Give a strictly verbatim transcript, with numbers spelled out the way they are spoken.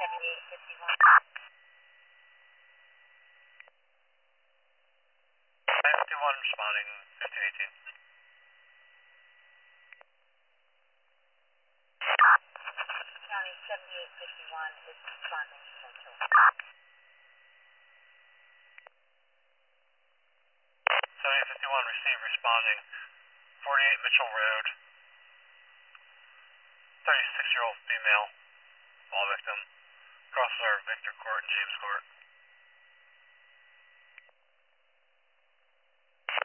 seventy-eight fifty-one. fifty-one responding, fifteen eighteen. County seventy-eight fifty-one is responding to Mitchell. seventy-eight fifty-one received responding, forty-eight Mitchell Road, thirty-six year old female, ball victim, crosses our Victor Court and James Court.